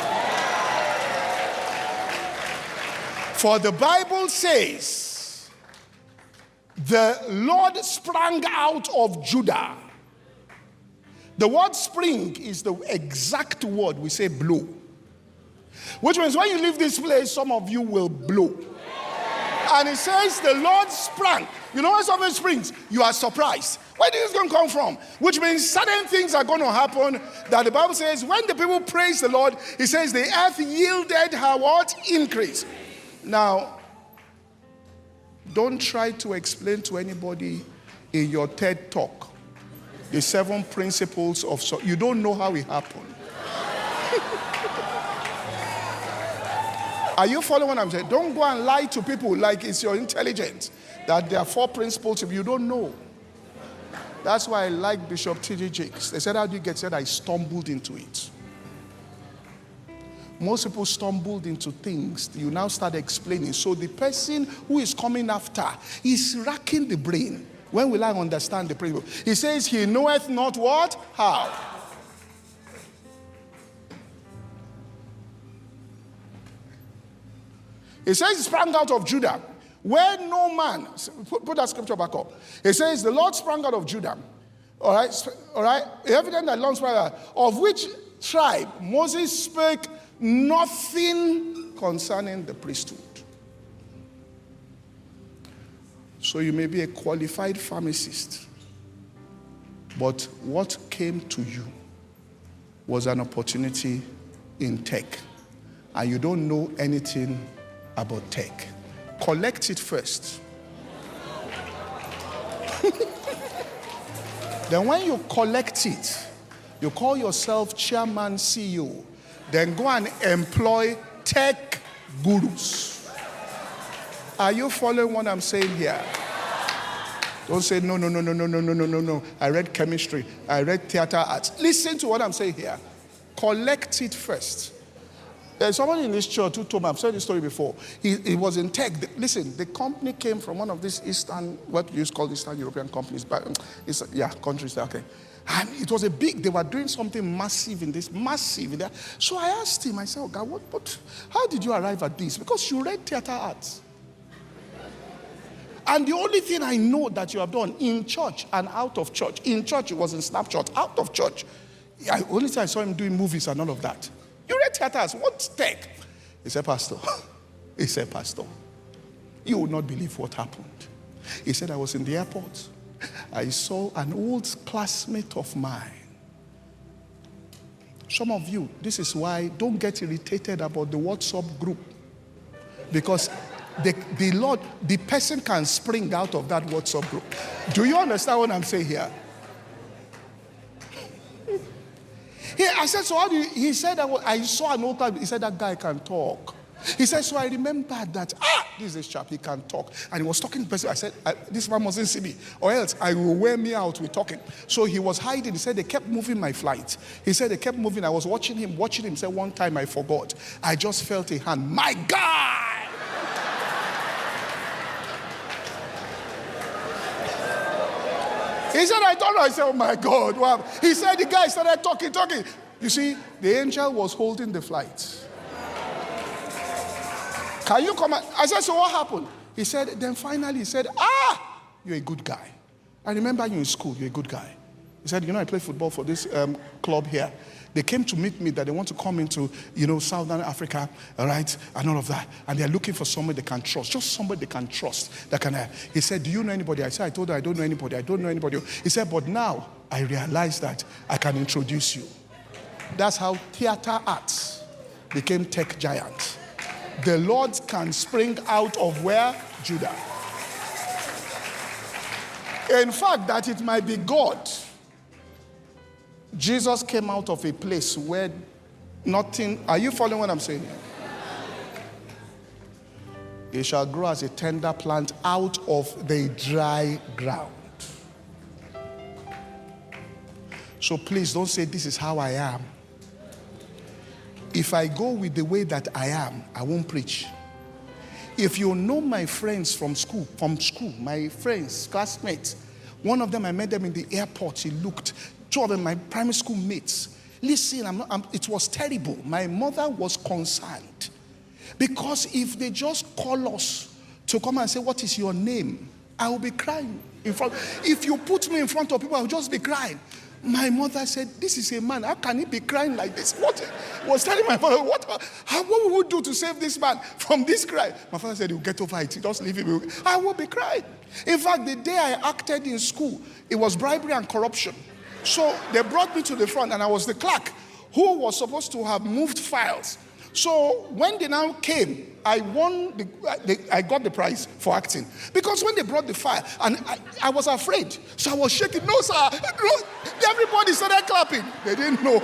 For the Bible says, the Lord sprang out of Judah. The word spring is the exact word we say blow. Which means when you leave this place, some of you will blow. And it says the Lord sprang. You know when something springs, you are surprised. Where is this going to come from? Which means certain things are going to happen that the Bible says when the people praise the Lord, it says the earth yielded her what? Increase. Now, don't try to explain to anybody in your TED talk the seven principles of so you don't know how it happened. Are you following what I'm saying? Don't go and lie to people like it's your intelligence that there are four principles if you don't know. That's why I like Bishop T D Jakes. They said, how do you get said? I stumbled into it. Most people stumbled into things you now start explaining. So the person who is coming after is racking the brain. When will I understand the principle? He says, he knoweth not what? How. It says he sprang out of Judah, where no man, put, put that scripture back up. It says the Lord sprang out of Judah. All right, all right. Evident that Lord sprang out, of which tribe Moses spake nothing concerning the priesthood. So you may be a qualified pharmacist, but what came to you was an opportunity in tech, and you don't know anything about tech. Collect it first. Then when you collect it, you call yourself chairman, C E O. Then go and employ tech gurus. Are you following what I'm saying here? Don't say, no, no, no, no, no, no, no, no, no, no. I read chemistry. I read theater arts. Listen to what I'm saying here. Collect it first. There's someone in this church who told me, I've said this story before. He, he was in tech. Listen, the company came from one of these Eastern, what you used to call Eastern European companies. But it's, yeah, countries there, okay. And it was a big, they were doing something massive in this, massive in there. So I asked him, I said, oh God, what, what, how did you arrive at this? Because you read theater arts. And the only thing I know that you have done in church and out of church, in church it was in Snapchat, out of church, I only time I saw him doing movies and all of that. You read theaters, what's tech? He said, Pastor, he said, Pastor, you would not believe what happened. He said, I was in the airport. I saw an old classmate of mine. Some of you, this is why don't get irritated about the WhatsApp group. Because the, the Lord, the person can spring out of that WhatsApp group. Do you understand what I'm saying here? He, I said, so how do you, he said, that I saw an old time. He said, that guy can talk. He said, so I remembered that, ah, this is this chap, he can talk. And he was talking to person. I said, I, this man mustn't see me, or else I will wear me out with talking. So he was hiding. He said, they kept moving my flight. He said, they kept moving. I was watching him, watching him. He said, one time I forgot. I just felt a hand. My God! He said, I don't know. I said, oh my God. Wow. He said, the guy started talking, talking. You see, the angel was holding the flight. Can you come? I said, so what happened? He said, then finally he said, ah, you're a good guy. I remember you in school, you're a good guy. He said, you know, I play football for this um, club here. They came to meet me that they want to come into, you know, Southern Africa, all right, and all of that. And they're looking for somebody they can trust, just somebody they can trust. That can. Uh, he said, do you know anybody? I said, I told her, I don't know anybody. I don't know anybody. He said, but now I realize that I can introduce you. That's how theater arts became tech giants. The Lord can spring out of where? Judah. In fact, that it might be God. Jesus came out of a place where nothing. Are you following what I'm saying? It shall grow as a tender plant out of the dry ground. So please don't say this is how I am. If I go with the way that I am, I won't preach. If you know my friends from school, from school, my friends, classmates, one of them, I met them in the airport. He looked, two of them, my primary school mates. Listen, I'm not, I'm, it was terrible. My mother was concerned. Because if they just call us to come and say, what is your name? I will be crying in front. If you put me in front of people, I will just be crying. My mother said, this is a man. How can he be crying like this? What? Was telling my father, what, how, what will we do to save this man from this cry? My father said, he'll get over it. Just leave him. I will be crying. In fact, the day I acted in school, it was bribery and corruption. So they brought me to the front, and I was the clerk who was supposed to have moved files. So when they now came, I won, the, the, I got the prize for acting. Because when they brought the file, and I, I was afraid. So I was shaking. No, sir. No. Everybody started clapping. They didn't know.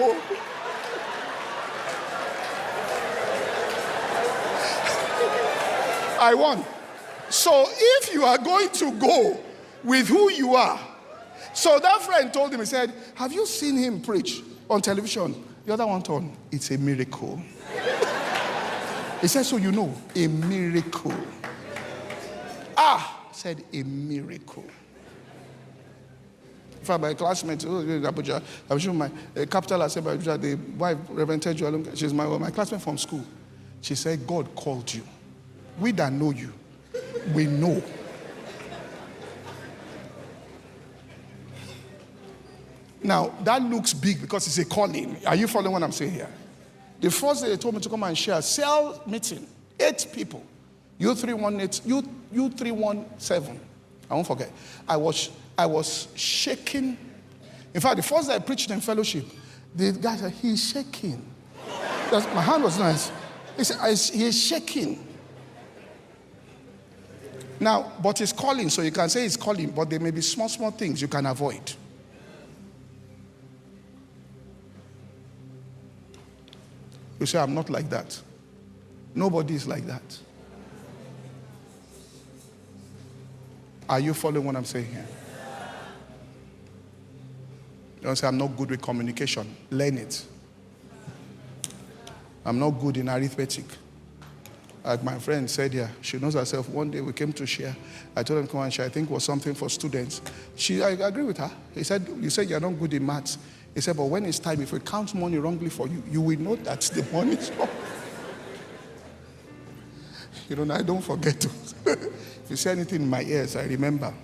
I won. So if you are going to go with who you are. So that friend told him, he said, have you seen him preach on television? The other one told him, it's a miracle. He said, so you know, a miracle. Ah, said a miracle. In fact, my classmate, oh, Abuja, I'm sure my uh, capital, I said, Abuja, the wife, Reverend Teju, she's my, my classmate from school. She said, God called you. We that know you, we know. Now, that looks big because it's a calling. Are you following what I'm saying here? The first day they told me to come and share, cell meeting, eight people. U three one eight, U, U three one seven. I won't forget. I was, I was shaking. In fact, the first day I preached in fellowship, the guy said, he's shaking. That's, my hand was nice. He said, he's shaking. Now, but it's calling, so you can say it's calling, but there may be small, small things you can avoid. You say, I'm not like that. Nobody is like that. Are you following what I'm saying here? You don't say, I'm not good with communication. Learn it. I'm not good in arithmetic. Like my friend said here, she knows herself. One day we came to share. I told him, come and share. I think it was something for students. She, I agree with her. He said, you said you're not good in maths. He said, but when it's time, if we count money wrongly for you, you will know that the money is wrong. You know, I don't forget to. If you say anything in my ears, I remember.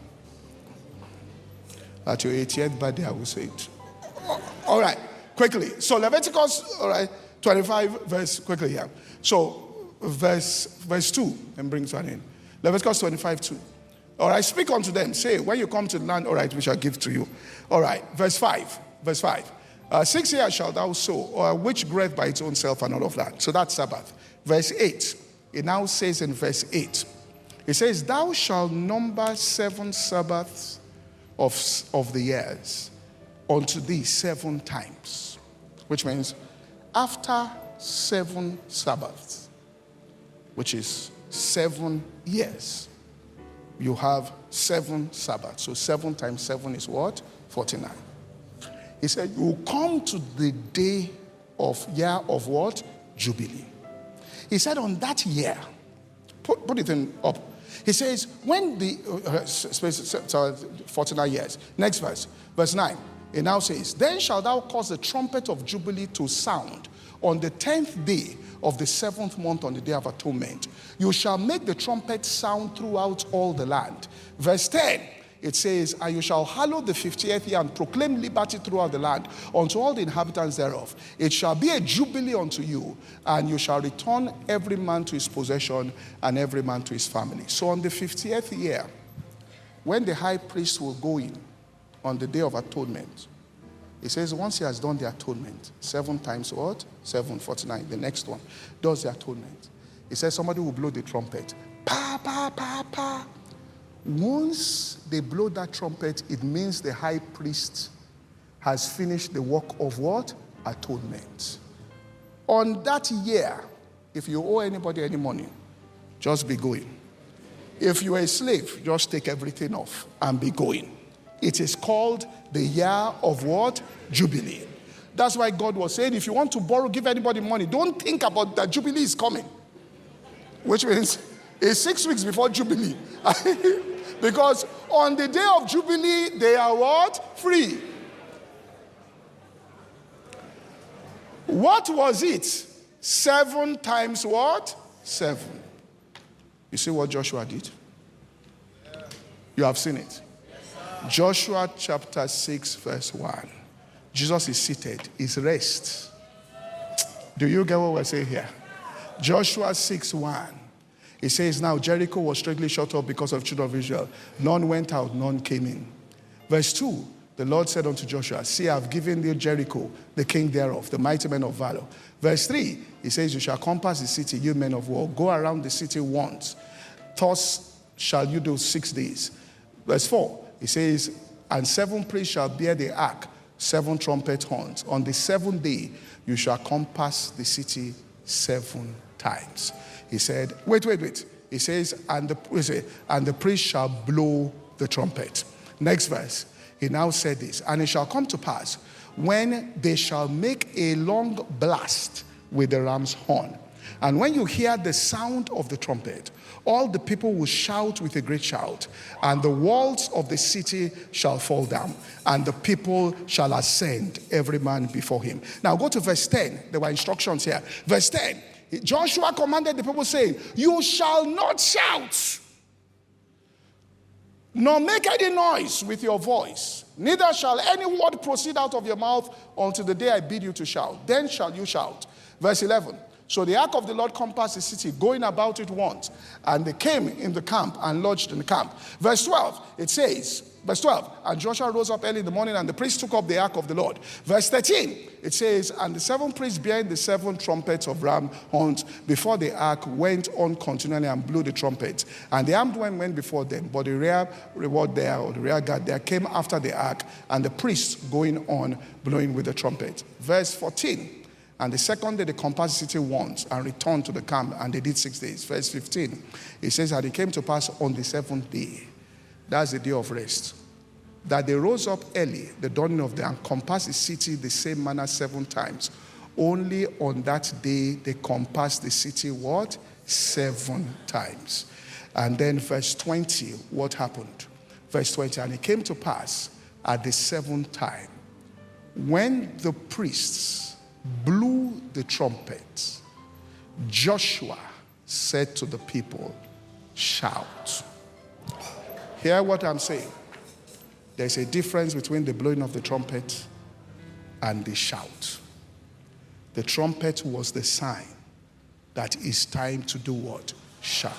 At your eightieth birthday, I will say it. All right, quickly. So Leviticus, all right, twenty-five, verse, quickly here. So, verse, verse two, and brings that in. Leviticus twenty-five, two. All right, speak unto them. Say, when you come to the land, all right, we shall give to you. All right, verse five. Verse five. Uh, six years shalt thou sow, or which groweth by its own self, and all of that. So that's Sabbath. Verse eight. It now says in verse eight. It says, thou shalt number seven Sabbaths of, of the years unto thee seven times. which means after seven Sabbaths, which is seven years, you have seven Sabbaths. So seven times seven is what? forty-nine. He said, you will come to the day of year of what? Jubilee. He said on that year, put, put it in up. He says, when the, uh, forty-nine years. Next verse, verse nine. It now says, then shalt thou cause the trumpet of Jubilee to sound on the tenth day of the seventh month on the day of atonement. You shall make the trumpet sound throughout all the land. Verse ten. It says, and you shall hallow the fiftieth year and proclaim liberty throughout the land unto all the inhabitants thereof. It shall be a jubilee unto you, and you shall return every man to his possession and every man to his family. So on the fiftieth year, when the high priest will go in on the day of atonement, he says once he has done the atonement, seven times what? seven, forty-nine, the next one, does the atonement. He says somebody will blow the trumpet. Pa, pa, pa, pa. Once they blow that trumpet, it means the high priest has finished the work of what? Atonement. On that year, if you owe anybody any money, just be going. If you are a slave, just take everything off and be going. It is called the year of what? Jubilee. That's why God was saying, if you want to borrow, give anybody money, don't think about that Jubilee is coming. Which means it's six weeks before Jubilee. Because on the day of Jubilee, they are what? Free. What was it? Seven times what? Seven. You see what Joshua did? You have seen it. Joshua chapter six verse one. Jesus is seated. Is rest. Do you get what we're saying here? Joshua six one. It says, now Jericho was strictly shut up because of children of Israel. None went out, none came in. Verse two, the Lord said unto Joshua, see, I have given thee Jericho, the king thereof, the mighty men of valor. Verse three, he says, you shall compass the city, you men of war. Go around the city once. Thus shall you do six days. Verse four, he says, and seven priests shall bear the ark, seven trumpet horns. On the seventh day, you shall compass the city seven times. He said, wait, wait, wait. He says, and the, and the priest shall blow the trumpet. Next verse. He now said this, and it shall come to pass when they shall make a long blast with the ram's horn. And when you hear the sound of the trumpet, all the people will shout with a great shout, and the walls of the city shall fall down, and the people shall ascend, every man before him. Now go to verse ten. There were instructions here. Verse ten. Joshua commanded the people, saying, you shall not shout, nor make any noise with your voice, neither shall any word proceed out of your mouth until the day I bid you to shout. Then shall you shout. Verse eleven. So the ark of the Lord compassed the city, going about it once, and they came in the camp and lodged in the camp. Verse twelve, it says, verse twelve, and Joshua rose up early in the morning, and the priests took up the ark of the Lord. Verse thirteen, it says, and the seven priests bearing the seven trumpets of ram horns before the ark went on continually and blew the trumpets. And the armed men went before them, but the rear reward there, or the rear guard there, came after the ark, and the priests going on blowing with the trumpet. Verse fourteen, and the second day they compassed the city once and returned to the camp, and they did six days. Verse fifteen, it says, and it came to pass on the seventh day, that's the day of rest, that they rose up early, the dawning of day, and compassed the city the same manner seven times. Only on that day they compassed the city what? Seven times. And then verse twenty, what happened? Verse twenty, and it came to pass at the seventh time, when the priests blew the trumpet, Joshua said to the people, shout. Hear what I'm saying. There's a difference between the blowing of the trumpet and the shout. The trumpet was the sign that it's time to do what? Shout.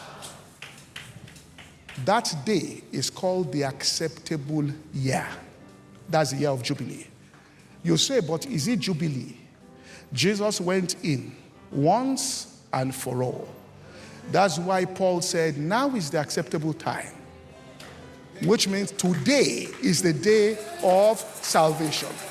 That day is called the acceptable year. That's the year of Jubilee. You say, but is it Jubilee? Jesus went in once and for all. That's why Paul said, now is the acceptable time. Which means today is the day of salvation.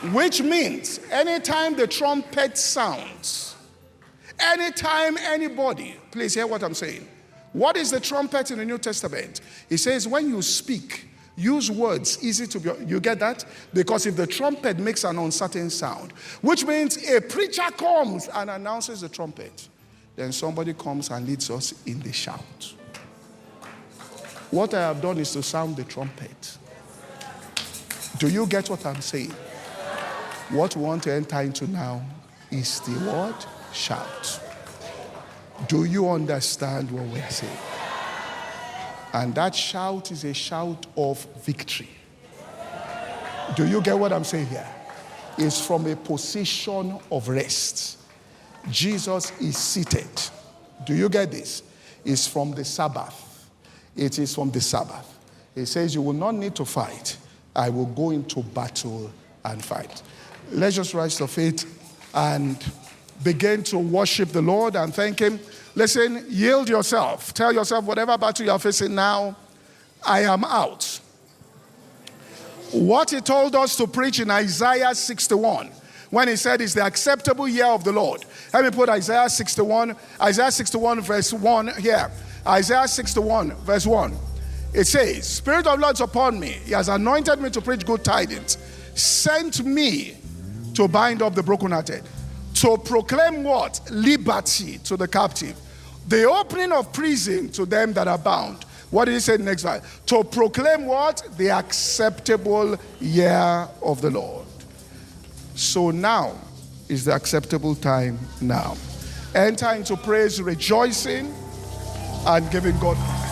Which means anytime the trumpet sounds, anytime anybody, please hear what I'm saying. What is the trumpet in the New Testament? It says when you speak, use words easy to be, you get that? Because if the trumpet makes an uncertain sound, which means a preacher comes and announces the trumpet, then somebody comes and leads us in the shout. What I have done is to sound the trumpet. Do you get what I'm saying? What we want to enter into now is the word shout. Do you understand what we're saying? And that shout is a shout of victory. Do you get what I'm saying here? It's from a position of rest. Jesus is seated. Do you get this? It's from the Sabbath. It is from the Sabbath. It says you will not need to fight. I will go into battle and fight. Let's just rise to faith and begin to worship the Lord and thank him. Listen, yield yourself. Tell yourself whatever battle you are facing now, I am out. What he told us to preach in Isaiah sixty-one, when he said it's the acceptable year of the Lord. Let me put Isaiah sixty-one, Isaiah sixty-one verse one here. Isaiah sixty-one verse one. It says, Spirit of the Lord is upon me. He has anointed me to preach good tidings. Sent me to bind up the brokenhearted. To proclaim what? Liberty to the captive. The opening of prison to them that are bound. What did he say next verse? To proclaim what? The acceptable year of the Lord. So now is the acceptable time now. Enter into praise, rejoicing, and giving God